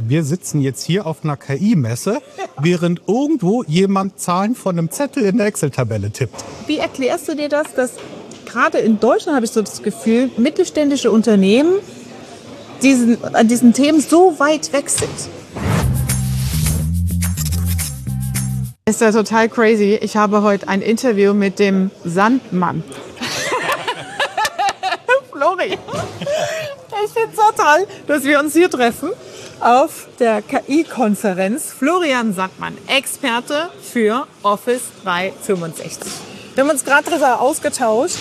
wir sitzen jetzt hier auf einer KI-Messe, während irgendwo jemand Zahlen von einem Zettel in der Excel-Tabelle tippt. Wie erklärst du dir das, dass gerade in Deutschland, habe ich so das Gefühl, mittelständische Unternehmen an diesen Themen so weit weg sind? Ist ja total crazy. Ich habe heute ein Interview mit dem Sandmann. Flori, ich finde es so toll, dass wir uns hier treffen auf der KI-Konferenz. Florian Sandmann, Experte für Office 365. Wir haben uns gerade darüber ausgetauscht.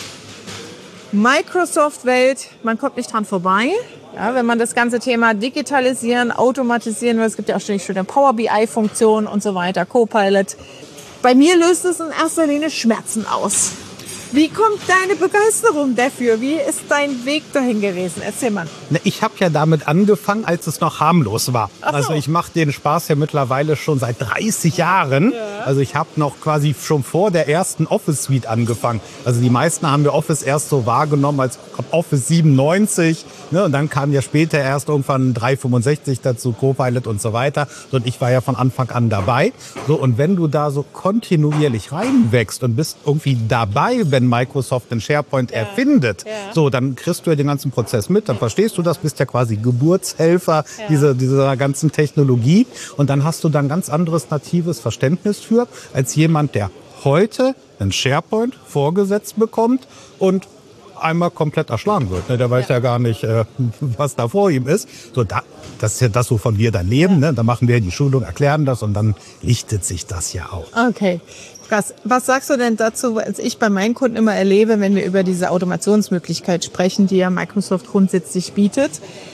Microsoft-Welt, man kommt nicht dran vorbei. Ja, wenn man das ganze Thema digitalisieren, automatisieren will, es gibt ja auch ständig schon eine Power BI-Funktion und so weiter, Copilot. Bei mir löst es in erster Linie Schmerzen aus. Wie kommt deine Begeisterung dafür? Wie ist dein Weg dahin gewesen? Erzähl mal. Ich habe ja damit angefangen, als es noch harmlos war. Ach so. Also ich mache den Spaß ja mittlerweile schon seit 30 Jahren. Ja. Also ich habe noch quasi schon vor der ersten Office-Suite angefangen. Also die meisten haben wir Office erst so wahrgenommen als Office 97. Ne? Und dann kam ja später erst irgendwann 365 dazu, Copilot und so weiter. Und ich war ja von Anfang an dabei. So, und wenn du da so kontinuierlich reinwächst und bist irgendwie dabei, wenn Microsoft den SharePoint erfindet, so, dann kriegst du ja den ganzen Prozess mit, dann verstehst du das, bist ja quasi Geburtshelfer dieser ganzen Technologie und dann hast du dann ganz anderes natives Verständnis für, als jemand, der heute einen SharePoint vorgesetzt bekommt und einmal komplett erschlagen wird. Der weiß ja gar nicht, was da vor ihm ist. So, das ist ja das, wovon wir dann leben. Ne? Da machen wir die Schulung, erklären das und dann lichtet sich das ja auch. Okay. Krass. Was sagst du denn dazu, was ich bei meinen Kunden immer erlebe, wenn wir über diese Automationsmöglichkeit sprechen, die ja Microsoft grundsätzlich bietet?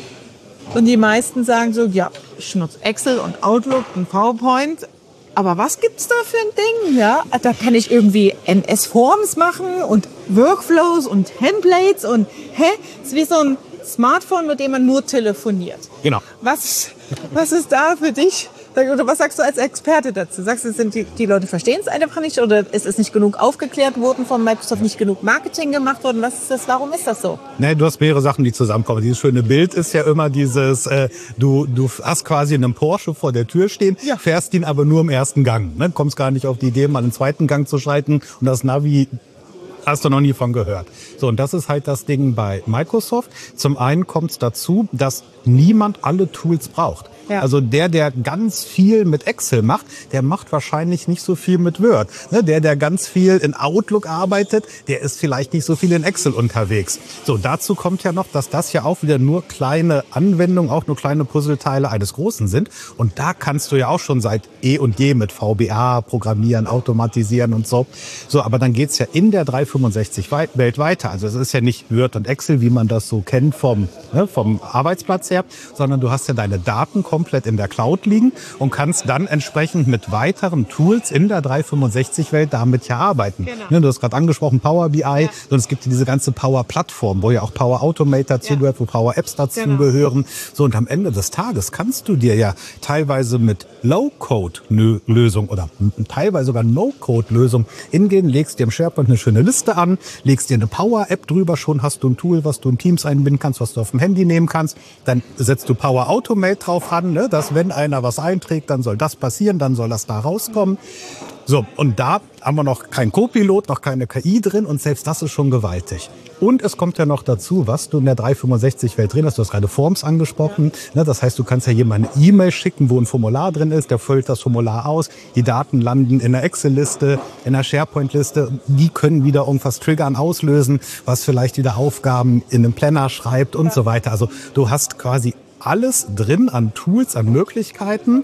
Und die meisten sagen so, ja, ich nutze Excel und Outlook und PowerPoint. Aber was gibt's da für ein Ding? Ja, da kann ich irgendwie MS-Forms machen und Workflows und Templates und das ist wie so ein Smartphone, mit dem man nur telefoniert. Genau. Was ist da für dich? Oder was sagst du als Experte dazu? Sagst du, die Leute verstehen es einfach nicht oder ist es nicht genug aufgeklärt worden von Microsoft, nicht genug Marketing gemacht worden? Was ist das? Warum ist das so? Nee, du hast mehrere Sachen, die zusammenkommen. Dieses schöne Bild ist ja immer dieses, du hast quasi einen Porsche vor der Tür stehen, fährst ihn aber nur im ersten Gang. Ne? Kommst gar nicht auf die Idee, mal einen zweiten Gang zu schalten und das Navi hast du noch nie von gehört. So, und das ist halt das Ding bei Microsoft. Zum einen kommt es dazu, dass niemand alle Tools braucht. Ja. Also der ganz viel mit Excel macht, der macht wahrscheinlich nicht so viel mit Word. Der ganz viel in Outlook arbeitet, der ist vielleicht nicht so viel in Excel unterwegs. So, dazu kommt ja noch, dass das ja auch wieder nur kleine Anwendungen, auch nur kleine Puzzleteile eines Großen sind. Und da kannst du ja auch schon seit eh und je mit VBA programmieren, automatisieren und so. So, aber dann geht's ja in der 365-Welt weiter. Also es ist ja nicht Word und Excel, wie man das so kennt vom Arbeitsplatz her, sondern du hast ja deine Daten komplett in der Cloud liegen und kannst dann entsprechend mit weiteren Tools in der 365-Welt damit ja arbeiten. Genau. Du hast gerade angesprochen, Power BI, und es gibt diese ganze Power-Plattform, wo ja auch Power Automate dazu gehört, wo Power Apps dazu gehören. So, und am Ende des Tages kannst du dir ja teilweise mit Low-Code-Lösung oder teilweise sogar No-Code-Lösung hingehen, legst dir im SharePoint eine schöne Liste an, legst dir eine Power-App drüber, schon hast du ein Tool, was du in Teams einbinden kannst, was du auf dem Handy nehmen kannst, dann setzt du Power Automate drauf an, dass wenn einer was einträgt, dann soll das passieren, dann soll das da rauskommen. So, und da haben wir noch kein Copilot, noch keine KI drin und selbst das ist schon gewaltig. Und es kommt ja noch dazu, was du in der 365-Welt drin hast. Du hast gerade Forms angesprochen. Das heißt, du kannst ja jemandem eine E-Mail schicken, wo ein Formular drin ist. Der füllt das Formular aus. Die Daten landen in einer Excel-Liste, in einer SharePoint-Liste. Die können wieder irgendwas triggern, auslösen, was vielleicht wieder Aufgaben in einem Planner schreibt und so weiter. Also du hast quasi alles drin an Tools, an Möglichkeiten,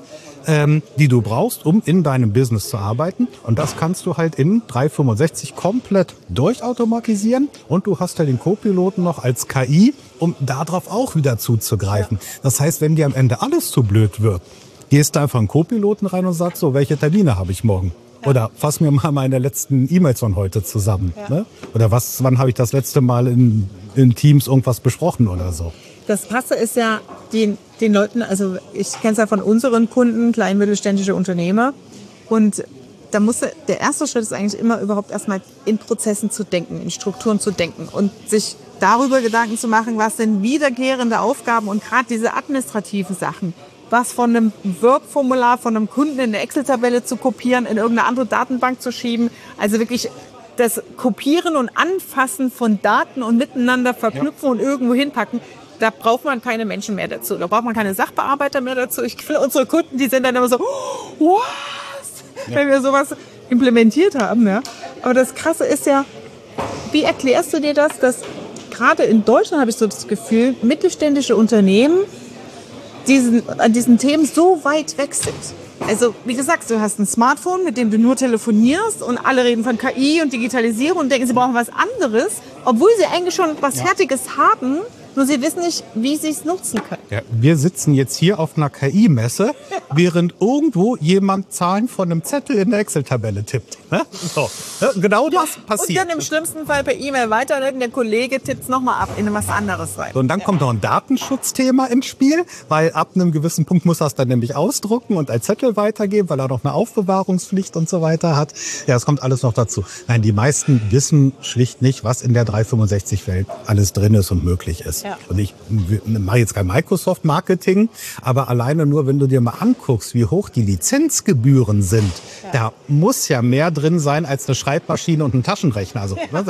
die du brauchst, um in deinem Business zu arbeiten. Und das kannst du halt in 365 komplett durchautomatisieren. Und du hast ja den Copiloten noch als KI, um darauf auch wieder zuzugreifen. Das heißt, wenn dir am Ende alles zu blöd wird, gehst du einfach in den Copiloten rein und sagst so, welche Termine habe ich morgen? Oder fass mir mal meine letzten E-Mails von heute zusammen. Ne? Oder wann habe ich das letzte Mal in Teams irgendwas besprochen oder so? Das Krasse ist ja, den Leuten, also ich kenne es ja von unseren Kunden, klein- mittelständische Unternehmer. Und da der erste Schritt ist eigentlich immer überhaupt erstmal in Prozessen zu denken, in Strukturen zu denken und sich darüber Gedanken zu machen, was sind wiederkehrende Aufgaben und gerade diese administrativen Sachen. was von einem Word-Formular von einem Kunden in eine Excel-Tabelle zu kopieren, in irgendeine andere Datenbank zu schieben. Also wirklich das Kopieren und Anfassen von Daten und miteinander verknüpfen und irgendwo hinpacken. Da braucht man keine Menschen mehr dazu. Da braucht man keine Sachbearbeiter mehr dazu. Ich finde, unsere Kunden, die sind dann immer so, was? Wenn wir sowas implementiert haben. Ja. Aber das Krasse ist ja, wie erklärst du dir das, dass gerade in Deutschland, habe ich so das Gefühl, mittelständische Unternehmen an diesen Themen so weit weg sind? Also, wie gesagt, du hast ein Smartphone, mit dem du nur telefonierst und alle reden von KI und Digitalisierung und denken, sie brauchen was anderes, obwohl sie eigentlich schon was Fertiges haben, nur sie wissen nicht, wie sie es nutzen können. Ja, wir sitzen jetzt hier auf einer KI-Messe, während irgendwo jemand Zahlen von einem Zettel in der Excel-Tabelle tippt. Ne? So. Ja, genau das passiert. Und dann im schlimmsten Fall per E-Mail weiterleiten, der Kollege tippt es nochmal ab in was anderes rein. So, und dann kommt noch ein Datenschutzthema ins Spiel, weil ab einem gewissen Punkt muss er es dann nämlich ausdrucken und als Zettel weitergeben, weil er noch eine Aufbewahrungspflicht und so weiter hat. Ja, es kommt alles noch dazu. Nein, die meisten wissen schlicht nicht, was in der 365-Welt alles drin ist und möglich ist. Ja. Und ich mache jetzt kein Microsoft-Marketing, aber alleine nur, wenn du dir mal anguckst, wie hoch die Lizenzgebühren sind, da muss ja mehr drin sein als eine Schreibmaschine und ein Taschenrechner.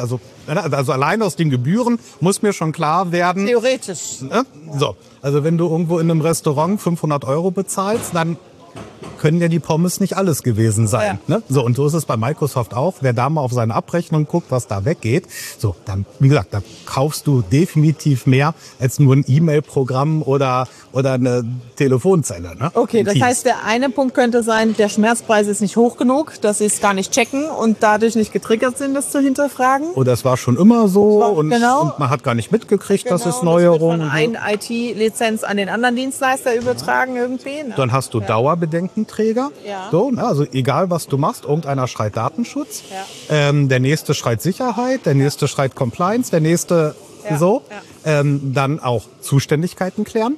Also allein aus den Gebühren muss mir schon klar werden. Theoretisch. So, also wenn du irgendwo in einem Restaurant 500 € bezahlst, dann können ja die Pommes nicht alles gewesen sein. Ja. Ne? So, und so ist es bei Microsoft auch. Wer da mal auf seine Abrechnung guckt, was da weggeht, so, dann, wie gesagt, da kaufst du definitiv mehr als nur ein E-Mail-Programm oder eine Telefonzelle. Ne? Okay, das heißt, der eine Punkt könnte sein, der Schmerzpreis ist nicht hoch genug, dass sie es gar nicht checken und dadurch nicht getriggert sind, das zu hinterfragen. Oder es war schon immer so und man hat gar nicht mitgekriegt, dass es Neuerungen gibt. Eine IT-Lizenz an den anderen Dienstleister übertragen irgendwie. Ne? Dann hast du Dauerbedenkenträger. Ja. So, also egal, was du machst, irgendeiner schreit Datenschutz. Ja. Der nächste schreit Sicherheit, der nächste schreit Compliance, der nächste so. Ja. Dann auch Zuständigkeiten klären.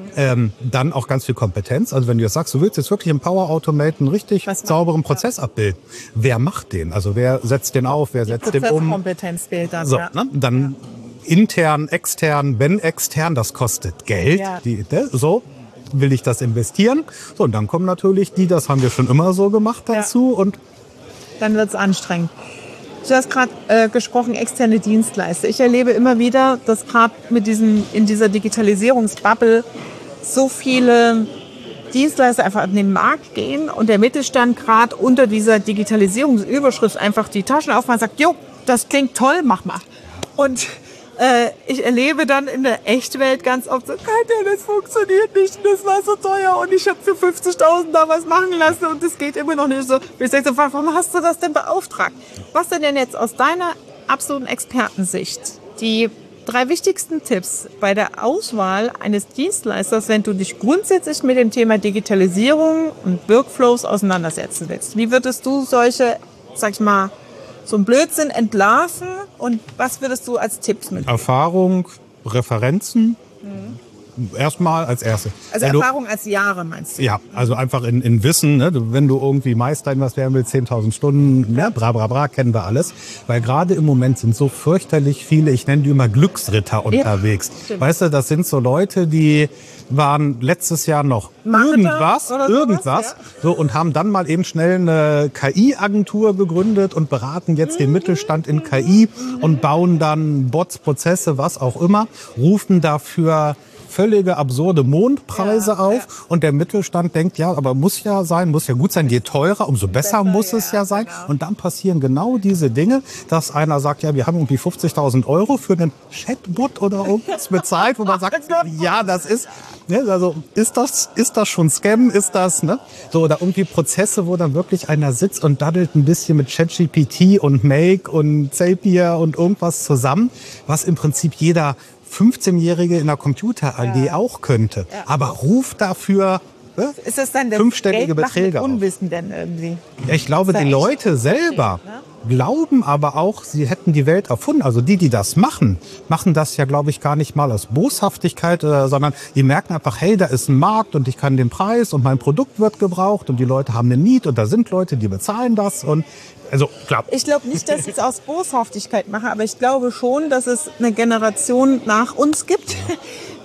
Dann auch ganz viel Kompetenz. Also wenn du jetzt sagst, du willst jetzt wirklich im Power Automate einen richtig sauberen Prozess abbilden. Wer macht den? Also wer setzt den auf? Wer setzt den um? Kompetenz fehlt dann. So, ne? Dann intern, extern, wenn extern, das kostet Geld. Ja. So. Will ich das investieren? So, und dann kommen natürlich die, das haben wir schon immer so gemacht dazu. Und dann wird es anstrengend. Du hast gerade gesprochen, externe Dienstleister. Ich erlebe immer wieder, dass gerade in dieser Digitalisierungsbubble so viele Dienstleister einfach an den Markt gehen und der Mittelstand gerade unter dieser Digitalisierungsüberschrift einfach die Taschen aufmacht und sagt, jo, das klingt toll, mach mal. Und ich erlebe dann in der Echtwelt ganz oft so, Katja, das funktioniert nicht, das war so teuer und ich habe für 50.000 da was machen lassen und das geht immer noch nicht so. Ich sage so, warum hast du das denn beauftragt? Was sind denn jetzt aus deiner absoluten Expertensicht die 3 wichtigsten Tipps bei der Auswahl eines Dienstleisters, wenn du dich grundsätzlich mit dem Thema Digitalisierung und Workflows auseinandersetzen willst? Wie würdest du solche, sag ich mal, so ein Blödsinn entlarven und was würdest du als Tipps mitgeben? Erfahrung, Referenzen, erstmal als Erste. Also Erfahrung als Jahre meinst du? Ja, also einfach in Wissen, ne? Wenn du irgendwie Meister in was werden willst, 10.000 Stunden, ne? Bra, kennen wir alles. Weil gerade im Moment sind so fürchterlich viele, ich nenne die immer Glücksritter unterwegs. Ja, weißt du, das sind so Leute, die waren letztes Jahr noch irgendwas, so, und haben dann mal eben schnell eine KI-Agentur gegründet und beraten jetzt den Mittelstand in KI und bauen dann Bots, Prozesse, was auch immer, rufen dafür völlige absurde Mondpreise auf und der Mittelstand denkt, ja, aber muss ja gut sein, je teurer, umso besser muss es ja sein. Genau. Und dann passieren genau diese Dinge, dass einer sagt, ja, wir haben irgendwie 50.000 € für einen Chatbot oder irgendwas bezahlt, wo man sagt, ja, das ist, ne, also ist das schon Scam, ist das, ne? So, oder irgendwie Prozesse, wo dann wirklich einer sitzt und daddelt ein bisschen mit ChatGPT und Make und Zapier und irgendwas zusammen, was im Prinzip jeder 15-Jährige in der Computer-AG auch könnte. Ja. Aber ruft dafür ist das dann der fünfstellige Beträge auf. Unwissen denn irgendwie? Ja, ich glaube, die Leute selber glauben aber auch, sie hätten die Welt erfunden. Also die das machen das ja, glaube ich, gar nicht mal aus Boshaftigkeit, sondern die merken einfach, hey, da ist ein Markt und ich kann den Preis und mein Produkt wird gebraucht und die Leute haben eine Need und da sind Leute, die bezahlen das und also, klar. Ich glaube nicht, dass ich es aus Boshaftigkeit mache, aber ich glaube schon, dass es eine Generation nach uns gibt,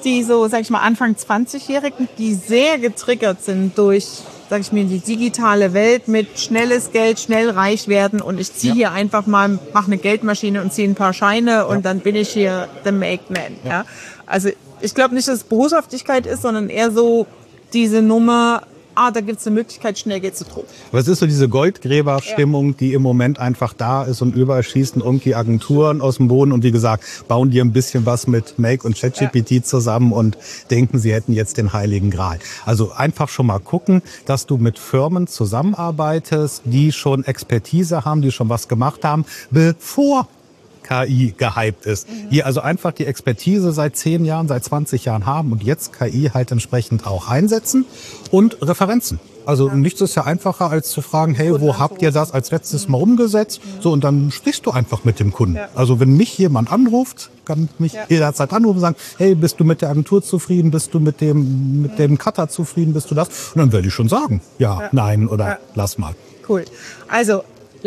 die so, sag ich mal, Anfang 20-Jährigen, die sehr getriggert sind durch, sag ich mir, die digitale Welt mit schnelles Geld, schnell reich werden und ich ziehe hier einfach mal, mache eine Geldmaschine und ziehe ein paar Scheine und dann bin ich hier the make man. Ja. Also ich glaube nicht, dass es Boshaftigkeit ist, sondern eher so diese Nummer, da gibt es eine Möglichkeit, schnell Geld zu drucken. Aber es ist so diese Goldgräberstimmung, die im Moment einfach da ist und überall schießen irgendwie Agenturen aus dem Boden und wie gesagt, bauen die ein bisschen was mit Make und ChatGPT zusammen und denken, sie hätten jetzt den heiligen Gral. Also einfach schon mal gucken, dass du mit Firmen zusammenarbeitest, die schon Expertise haben, die schon was gemacht haben, bevor KI gehypt ist. Die also einfach die Expertise seit 10 Jahren, seit 20 Jahren haben und jetzt KI halt entsprechend auch einsetzen und Referenzen. Also nichts ist ja einfacher, als zu fragen, hey, wo habt ihr das als letztes Mal umgesetzt? So, und dann sprichst du einfach mit dem Kunden. Also wenn mich jemand anruft, kann mich jederzeit anrufen und sagen, hey, bist du mit der Agentur zufrieden? Bist du mit dem Cutter zufrieden? Bist du das? Und dann werde ich schon sagen, ja, nein oder lass mal. Cool. Also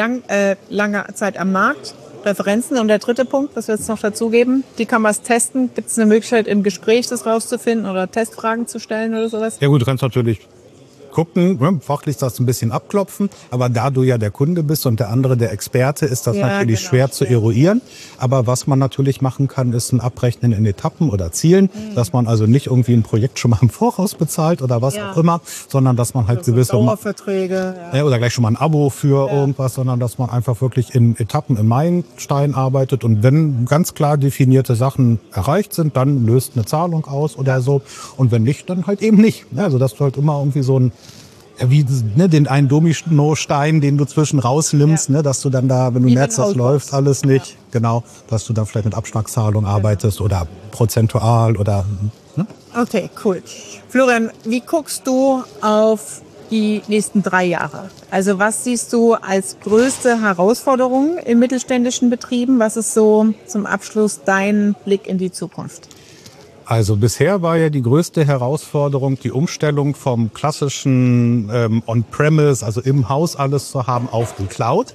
lange Zeit am Markt. Referenzen. Und der dritte Punkt, was wir jetzt noch dazugeben, die kann man testen. Gibt es eine Möglichkeit, im Gespräch das rauszufinden oder Testfragen zu stellen oder sowas? Ja gut, du kannst natürlich gucken, fachlich das ein bisschen abklopfen, aber da du ja der Kunde bist und der andere der Experte, ist das natürlich schwer zu eruieren. Aber was man natürlich machen kann, ist ein Abrechnen in Etappen oder Zielen, dass man also nicht irgendwie ein Projekt schon mal im Voraus bezahlt oder was auch immer, sondern dass man halt gewisse Dauerverträge oder gleich schon mal ein Abo für irgendwas, sondern dass man einfach wirklich in Etappen, in Meilensteinen arbeitet und wenn ganz klar definierte Sachen erreicht sind, dann löst eine Zahlung aus oder so und wenn nicht, dann halt eben nicht. Also dass du halt immer irgendwie so ein wie den einen Dominostein, den du zwischen rausnimmst, dass du dann da, wenn du merkst, das läuft alles nicht, genau, dass du dann vielleicht mit Abschlagszahlung arbeitest oder prozentual oder. Okay, cool. Florian, wie guckst du auf die nächsten 3 Jahre? Also was siehst du als größte Herausforderung in mittelständischen Betrieben? Was ist so zum Abschluss dein Blick in die Zukunft? Also bisher war ja die größte Herausforderung die Umstellung vom klassischen On-Premise, also im Haus alles zu haben, auf die Cloud.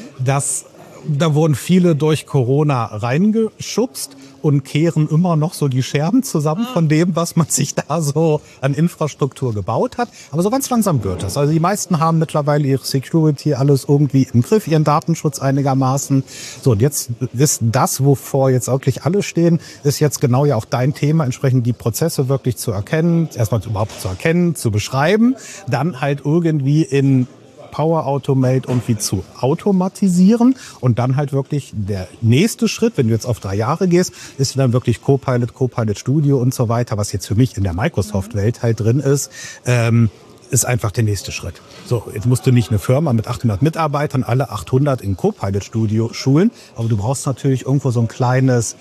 Da wurden viele durch Corona reingeschubst und kehren immer noch so die Scherben zusammen von dem, was man sich da so an Infrastruktur gebaut hat. Aber so ganz langsam wird das. Also die meisten haben mittlerweile ihre Security alles irgendwie im Griff, ihren Datenschutz einigermaßen. So, und jetzt ist das, wovor jetzt wirklich alle stehen, ist jetzt genau ja auch dein Thema, entsprechend die Prozesse wirklich zu erkennen, erstmal überhaupt zu erkennen, zu beschreiben, dann halt irgendwie in Power Automate irgendwie zu automatisieren und dann halt wirklich der nächste Schritt, wenn du jetzt auf 3 Jahre gehst, ist dann wirklich Copilot, Copilot Studio und so weiter, was jetzt für mich in der Microsoft-Welt halt drin ist einfach der nächste Schritt. So, jetzt musst du nicht eine Firma mit 800 Mitarbeitern, alle 800 in Copilot Studio schulen, aber du brauchst natürlich irgendwo so ein kleines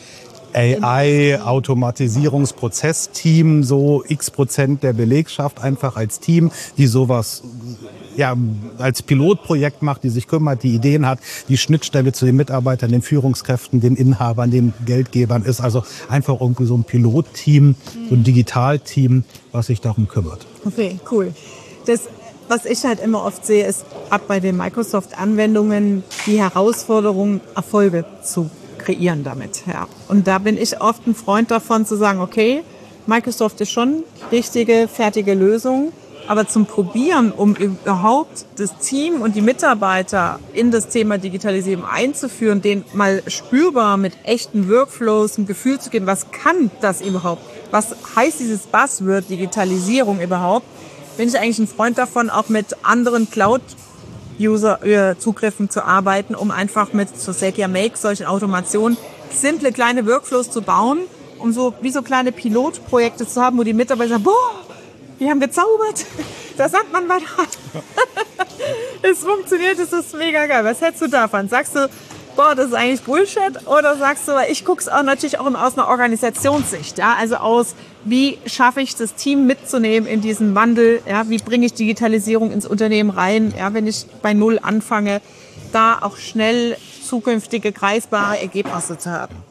AI-Automatisierungsprozessteam, so X% der Belegschaft einfach als Team, die sowas als Pilotprojekt macht, die sich kümmert, die Ideen hat, die Schnittstelle zu den Mitarbeitern, den Führungskräften, den Inhabern, den Geldgebern ist. Also einfach irgendwie so ein Pilotteam, so ein Digitalteam, was sich darum kümmert. Okay, cool. Das, was ich halt immer oft sehe, ist ab bei den Microsoft-Anwendungen die Herausforderung, Erfolge zu kreieren damit. Ja. Und da bin ich oft ein Freund davon zu sagen, okay, Microsoft ist schon richtige, fertige Lösung, aber zum Probieren, um überhaupt das Team und die Mitarbeiter in das Thema Digitalisierung einzuführen, denen mal spürbar mit echten Workflows ein Gefühl zu geben, was kann das überhaupt? Was heißt dieses Buzzword Digitalisierung überhaupt? Bin ich eigentlich ein Freund davon, auch mit anderen Cloud-User-Zugriffen zu arbeiten, um einfach mit so Zapier Make, solchen Automationen, simple kleine Workflows zu bauen, um so wie so kleine Pilotprojekte zu haben, wo die Mitarbeiter sagen, boah, wir haben gezaubert, da sagt man was. Es funktioniert, es ist mega geil. Was hältst du davon? Sagst du, boah, das ist eigentlich Bullshit? Oder sagst du, ich gucke es auch natürlich auch aus einer Organisationssicht, ja? Also aus, wie schaffe ich das Team mitzunehmen in diesen Wandel? Ja? Wie bringe ich Digitalisierung ins Unternehmen rein? Ja? Wenn ich bei Null anfange, da auch schnell zukünftige greifbare Ergebnisse zu haben.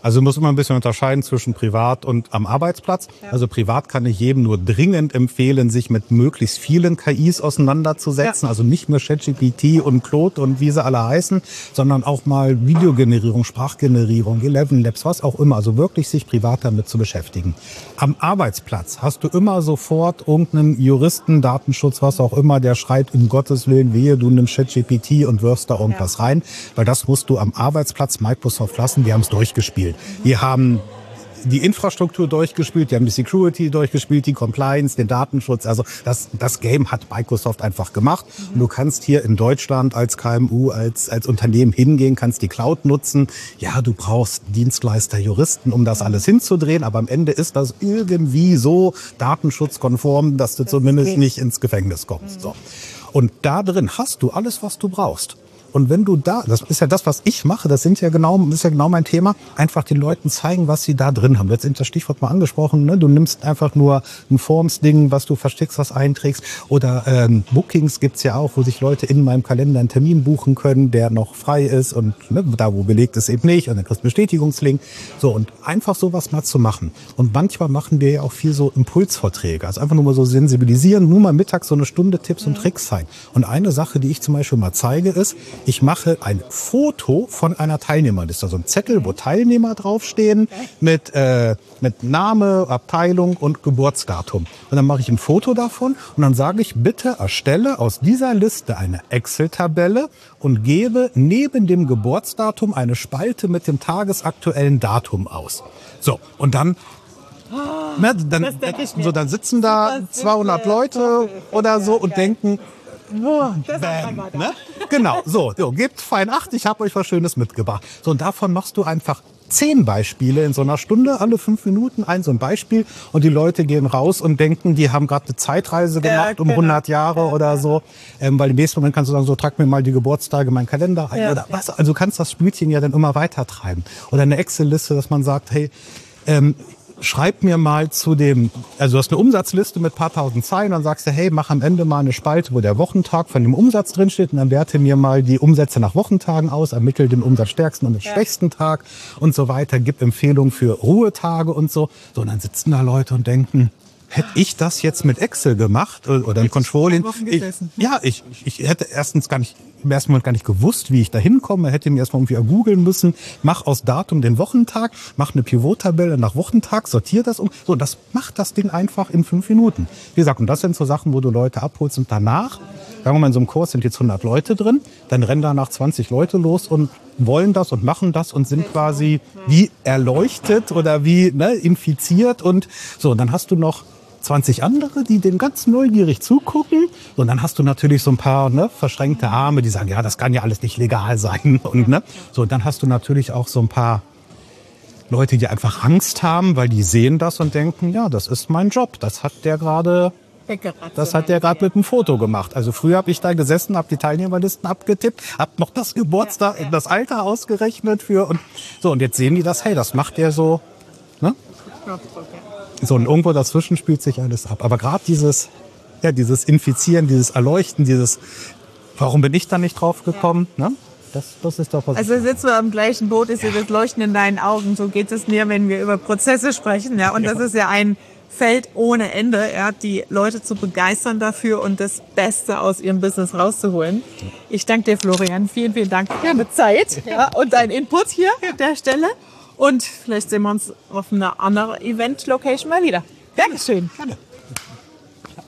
Also muss immer ein bisschen unterscheiden zwischen privat und am Arbeitsplatz. Ja. Also privat kann ich jedem nur dringend empfehlen, sich mit möglichst vielen KIs auseinanderzusetzen. Ja. Also nicht nur ChatGPT und Claude und wie sie alle heißen, sondern auch mal Videogenerierung, Sprachgenerierung, 11 Labs, was auch immer. Also wirklich sich privat damit zu beschäftigen. Am Arbeitsplatz hast du immer sofort irgendeinen Juristen, Datenschutz, was auch immer, der schreit, um Gottes Willen, wehe, du nimmst ChatGPT und wirfst da irgendwas rein. Weil das musst du am Arbeitsplatz Microsoft lassen. Die haben es durchgespielt. Die haben die Infrastruktur durchgespielt, die haben die Security durchgespielt, die Compliance, den Datenschutz. Also das Game hat Microsoft einfach gemacht. Und du kannst hier in Deutschland als KMU, als Unternehmen hingehen, kannst die Cloud nutzen. Ja, du brauchst Dienstleister, Juristen, um das alles hinzudrehen. Aber am Ende ist das irgendwie so datenschutzkonform, dass du zumindest nicht ins Gefängnis kommst. So. Und da drin hast du alles, was du brauchst. Und wenn du das ist ja das, was ich mache, das ist ja genau mein Thema, einfach den Leuten zeigen, was sie da drin haben. Jetzt das Stichwort mal angesprochen, ne? Du nimmst einfach nur ein Forms-Ding, was du versteckst, was einträgst. Oder Bookings gibt's ja auch, wo sich Leute in meinem Kalender einen Termin buchen können, der noch frei ist und ne, da, wo belegt ist, eben nicht. Und dann kriegst du einen Bestätigungslink. So, und einfach sowas mal zu machen. Und manchmal machen wir ja auch viel so Impulsvorträge. Also einfach nur mal so sensibilisieren, nur mal mittags so eine Stunde Tipps und Tricks zeigen. Und eine Sache, die ich zum Beispiel mal zeige, ist, ich mache ein Foto von einer Teilnehmerliste, also ein Zettel, wo Teilnehmer draufstehen mit Name, Abteilung und Geburtsdatum. Und dann mache ich ein Foto davon und dann sage ich, bitte erstelle aus dieser Liste eine Excel-Tabelle und gebe neben dem Geburtsdatum eine Spalte mit dem tagesaktuellen Datum aus. So, und dann dann sitzen da 200 Leute oder so und denken, bam, ne? Genau, so, gebt fein Acht, ich habe euch was Schönes mitgebracht. So, und davon machst du einfach 10 Beispiele in so einer Stunde, alle 5 Minuten so ein Beispiel und die Leute gehen raus und denken, die haben gerade eine Zeitreise gemacht um 100 Jahre oder so, weil im nächsten Moment kannst du sagen, so trag mir mal die Geburtstage in meinen Kalender ein oder was. Also du kannst das Spielchen ja dann immer weiter treiben. Oder eine Excel-Liste, dass man sagt, hey, schreib mir mal also du hast eine Umsatzliste mit ein paar tausend Zeilen, dann sagst du, hey, mach am Ende mal eine Spalte, wo der Wochentag von dem Umsatz drin steht und dann werte mir mal die Umsätze nach Wochentagen aus, ermittel den umsatzstärksten und den schwächsten Tag und so weiter, gib Empfehlungen für Ruhetage und so. So, und dann sitzen da Leute und denken, hätte ich das jetzt mit Excel gemacht oder ein Controlling? Ich hätte im ersten Moment gar nicht gewusst, wie ich da hinkomme. Hätte mir erstmal irgendwie googeln müssen. Mach aus Datum den Wochentag, mach eine Pivot-Tabelle nach Wochentag, sortier das um. So, das macht das Ding einfach in 5 Minuten. Wie gesagt, und das sind so Sachen, wo du Leute abholst und danach, sagen wir mal, in so einem Kurs sind jetzt 100 Leute drin, dann rennen danach 20 Leute los und wollen das und machen das und sind quasi wie erleuchtet oder wie infiziert und so. Und dann hast du noch 20 andere, die dem ganz neugierig zugucken. Und dann hast du natürlich so ein paar verschränkte Arme, die sagen, ja, das kann ja alles nicht legal sein. Und so, dann hast du natürlich auch so ein paar Leute, die einfach Angst haben, weil die sehen das und denken, ja, das ist mein Job. Das hat der gerade mit einem Foto gemacht. Also früher habe ich da gesessen, habe die Teilnehmerlisten abgetippt, habe noch das Geburtstag, das Alter ausgerechnet und jetzt sehen die das, hey, das macht der so, ne? So, und irgendwo dazwischen spielt sich alles ab. Aber gerade dieses Infizieren, dieses Erleuchten, warum bin ich da nicht drauf gekommen, ne? Das ist doch was. Also sitzen wir am gleichen Boot, ist ja das Leuchten in deinen Augen. So geht es mir, wenn wir über Prozesse sprechen. Ja, und das ist ja ein Feld ohne Ende, die Leute zu begeistern dafür und das Beste aus ihrem Business rauszuholen. Ich danke dir, Florian. Vielen, vielen Dank für deine Zeit und deinen Input hier an der Stelle. Und vielleicht sehen wir uns auf einer anderen Event-Location mal wieder. Dankeschön. Gerne.